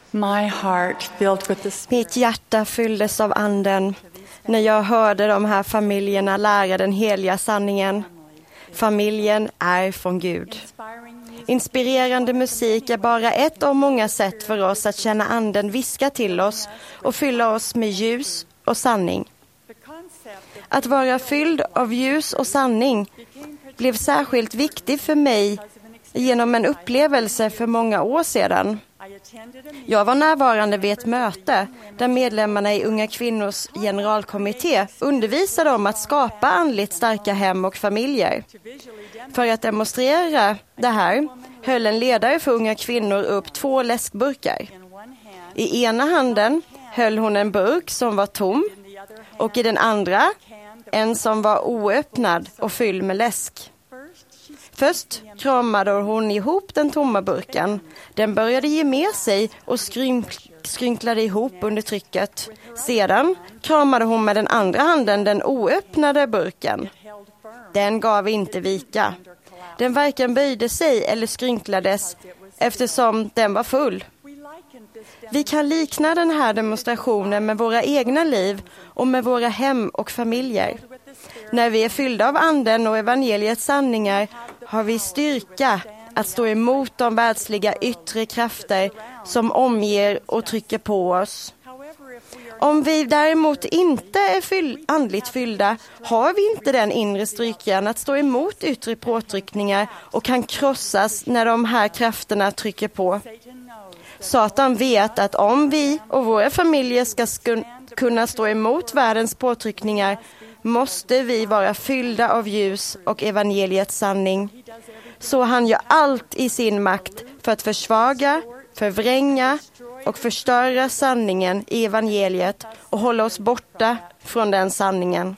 My heart filled with the Spirit. Mitt hjärta fylldes av anden när jag hörde de här familjerna lära den heliga sanningen. Familjen är från Gud. Inspirerande musik är bara ett av många sätt för oss att känna anden viska till oss och fylla oss med ljus och sanning. Att vara fylld av ljus och sanning blev särskilt viktigt för mig genom en upplevelse för många år sedan. Jag var närvarande vid ett möte där medlemmarna i Unga kvinnors generalkommitté undervisade om att skapa andligt starka hem och familjer. För att demonstrera det här höll en ledare för unga kvinnor upp 2 läskburkar. I ena handen höll hon en burk som var tom och i den andra en som var oöppnad och fylld med läsk. Först kramade hon ihop den tomma burken. Den började ge med sig och skrynklade ihop under trycket. Sedan kramade hon med den andra handen den oöppnade burken. Den gav inte vika. Den varken böjde sig eller skrynklades eftersom den var full. Vi kan likna den här demonstrationen med våra egna liv och med våra hem och familjer. När vi är fyllda av anden och evangeliets sanningar har vi styrka att stå emot de världsliga yttre krafter som omger och trycker på oss. Om vi däremot inte är andligt fyllda har vi inte den inre styrkan att stå emot yttre påtryckningar och kan krossas när de här krafterna trycker på. Satan vet att om vi och våra familjer ska kunna stå emot världens påtryckningar måste vi vara fyllda av ljus och evangeliets sanning. Så han gör allt i sin makt för att försvaga, förvränga och förstöra sanningen i evangeliet och hålla oss borta från den sanningen.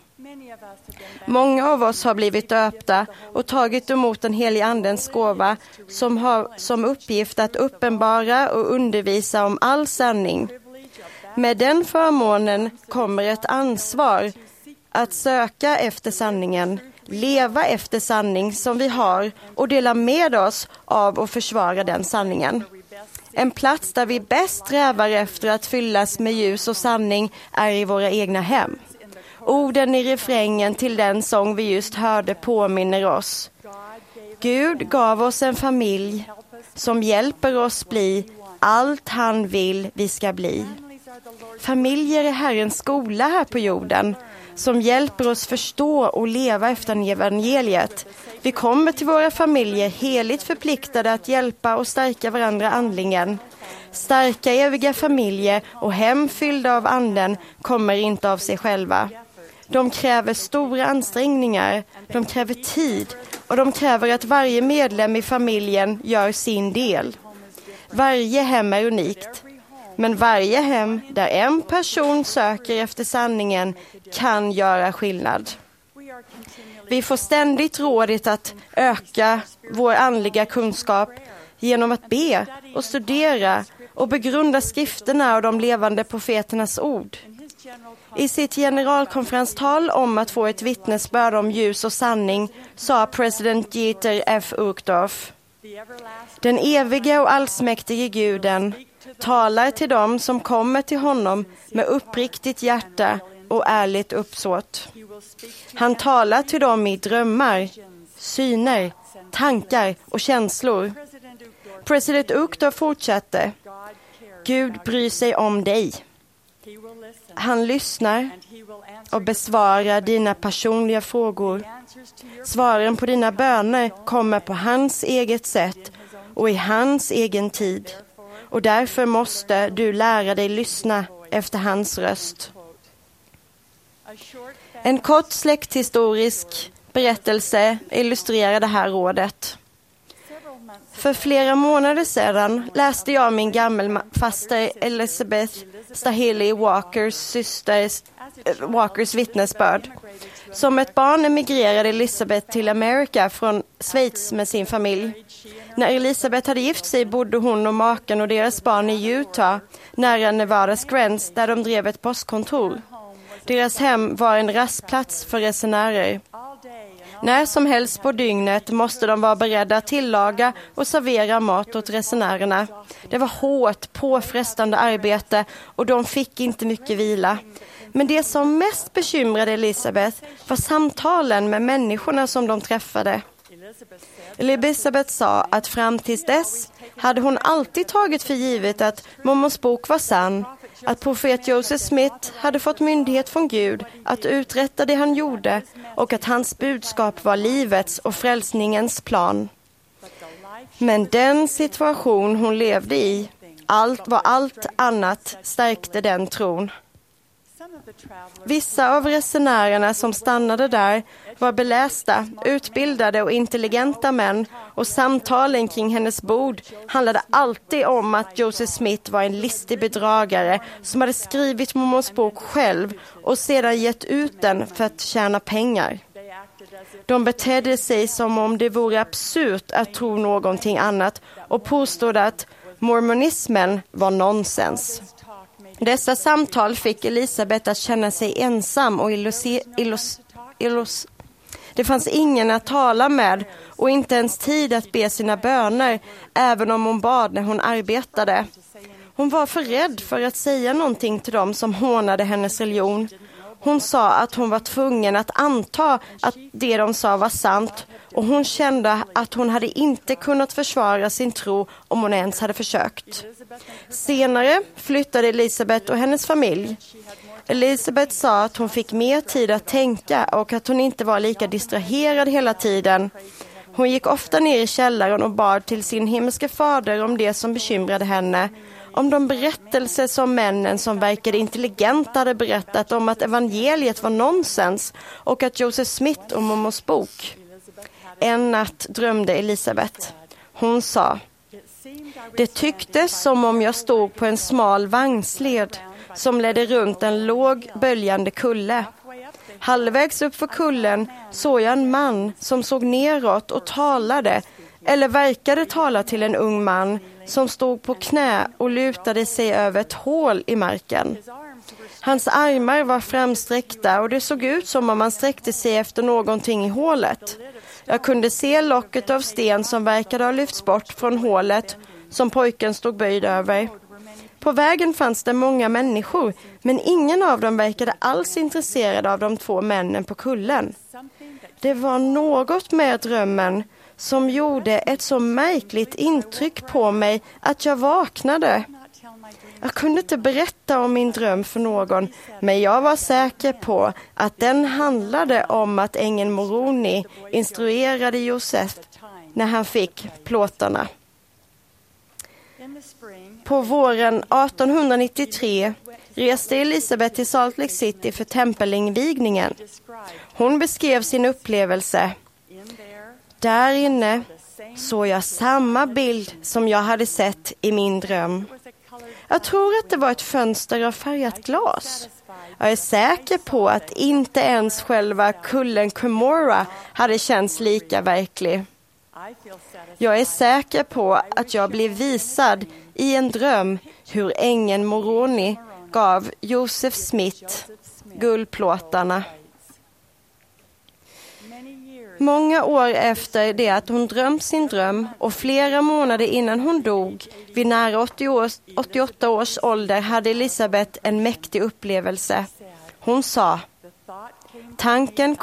Många av oss har blivit döpta och tagit emot den heliga andens gåva som har som uppgift att uppenbara och undervisa om all sanning. Med den förmånen kommer ett ansvar att söka efter sanningen, leva efter sanning som vi har och dela med oss av och försvara den sanningen. En plats där vi bäst strävar efter att fyllas med ljus och sanning är i våra egna hem. Orden i refrängen till den sång vi just hörde påminner oss. Gud gav oss en familj som hjälper oss bli allt han vill vi ska bli. Familjer är Herrens skola här på jorden som hjälper oss förstå och leva efter evangeliet. Vi kommer till våra familjer heligt förpliktade att hjälpa och stärka varandra andligen. Starka eviga familjer och hem fyllda av anden kommer inte av sig själva. De kräver stora ansträngningar, de kräver tid och de kräver att varje medlem i familjen gör sin del. Varje hem är unikt, men varje hem där en person söker efter sanningen kan göra skillnad. Vi får ständigt rådet att öka vår andliga kunskap genom att be och studera och begrunda skrifterna och de levande profeternas ord. I sitt generalkonferenstal om att få ett vittnesbörd om ljus och sanning sa president Dieter F. Uchtdorf: den evige och allsmäktige Guden talar till dem som kommer till honom med uppriktigt hjärta och ärligt uppsåt. Han talar till dem i drömmar, syner, tankar och känslor. President Uchtdorf fortsatte: Gud bryr sig om dig. Han lyssnar och besvarar dina personliga frågor. Svaren på dina böner kommer på hans eget sätt och i hans egen tid. Och därför måste du lära dig lyssna efter hans röst. En kort släkthistorisk berättelse illustrerar det här rådet. För flera månader sedan läste jag min gammelfaster Elizabeth Stahili Walkers vittnesbörd. Som ett barn emigrerade Elizabeth till Amerika från Schweiz med sin familj. När Elizabeth hade gift sig bodde hon och maken och deras barn i Utah, nära Nevadas gräns, där de drev ett postkontor. Deras hem var en rastplats för resenärer. När som helst på dygnet måste de vara beredda att tillaga och servera mat åt resenärerna. Det var hårt, påfrestande arbete och de fick inte mycket vila. Men det som mest bekymrade Elisabeth var samtalen med människorna som de träffade. Elisabeth sa att fram tills dess hade hon alltid tagit för givet att mormons bok var sann, att profet Joseph Smith hade fått myndighet från Gud att uträtta det han gjorde och att hans budskap var livets och frälsningens plan. Men den situation hon levde i, allt annat stärkte den tron. Vissa av resenärerna som stannade där var belästa, utbildade och intelligenta män och samtalen kring hennes bord handlade alltid om att Joseph Smith var en listig bedragare som hade skrivit mormons bok själv och sedan gett ut den för att tjäna pengar. De betedde sig som om det vore absurt att tro någonting annat och påstod att mormonismen var nonsens. Dessa samtal fick Elisabeth att känna sig ensam och det fanns ingen att tala med och inte ens tid att be sina böner, även om hon bad när hon arbetade. Hon var för rädd för att säga någonting till dem som hånade hennes religion. Hon sa att hon var tvungen att anta att det de sa var sant och hon kände att hon hade inte kunnat försvara sin tro om hon ens hade försökt. Senare flyttade Elisabeth och hennes familj. Elisabeth sa att hon fick mer tid att tänka och att hon inte var lika distraherad hela tiden. Hon gick ofta ner i källaren och bad till sin himmelske fader om det som bekymrade henne. Om de berättelser som männen som verkade intelligenta hade berättat om att evangeliet var nonsens och att Joseph Smith och mormons bok. En natt drömde Elisabeth. Hon sa: det tycktes som om jag stod på en smal vagnsled som ledde runt en låg böljande kulle. Halvvägs upp för kullen såg jag en man som såg neråt och talade, eller verkade tala till en ung man som stod på knä och lutade sig över ett hål i marken. Hans armar var framsträckta och det såg ut som om han sträckte sig efter någonting i hålet. Jag kunde se locket av sten som verkade ha lyfts bort från hålet som pojken stod böjd över. På vägen fanns det många människor, men ingen av dem verkade alls intresserad av de två männen på kullen. Det var något med drömmen som gjorde ett så märkligt intryck på mig att jag vaknade. Jag kunde inte berätta om min dröm för någon, men jag var säker på att den handlade om att ängeln Moroni instruerade Josef när han fick plåtarna. På våren 1893 reste Elisabeth till Salt Lake City för tempelinvigningen. Hon beskrev sin upplevelse. Där inne såg jag samma bild som jag hade sett i min dröm. Jag tror att det var ett fönster av färgat glas. Jag är säker på att inte ens själva kullen Cumorah hade känts lika verklig. Jag är säker på att jag blev visad i en dröm hur ängeln Moroni gav Joseph Smith guldplåtarna. Många år efter det att hon drömt sin dröm och flera månader innan hon dog, vid nära 88 års ålder, hade Elisabeth en mäktig upplevelse. Hon sa: tanken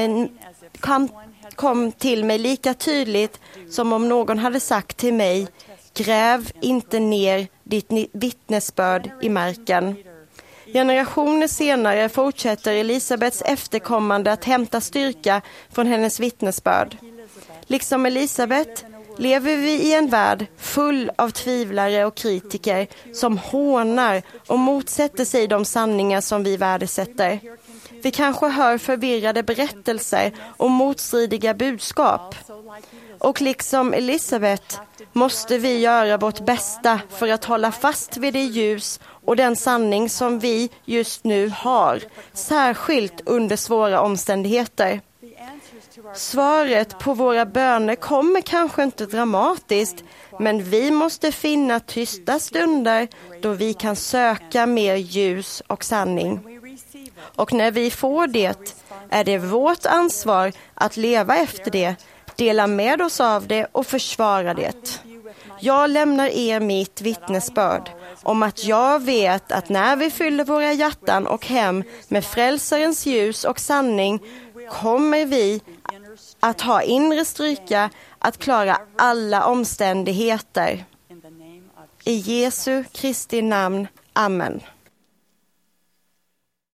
kom till mig lika tydligt som om någon hade sagt till mig: gräv inte ner ditt vittnesbörd i marken. Generationer senare fortsätter Elisabeths efterkommande att hämta styrka från hennes vittnesbörd. Liksom Elisabeth lever vi i en värld full av tvivlare och kritiker som hånar och motsätter sig de sanningar som vi värdesätter. Vi kanske hör förvirrade berättelser och motstridiga budskap. Och liksom Elisabeth måste vi göra vårt bästa för att hålla fast vid det ljus och den sanning som vi just nu har, särskilt under svåra omständigheter. Svaret på våra böner kommer kanske inte dramatiskt, men vi måste finna tysta stunder då vi kan söka mer ljus och sanning. Och när vi får det är det vårt ansvar att leva efter det, dela med oss av det och försvara det. Jag lämnar er mitt vittnesbörd om att jag vet att när vi fyller våra hjärtan och hem med frälsarens ljus och sanning kommer vi att ha inre styrka att klara alla omständigheter. I Jesu Kristi namn. Amen.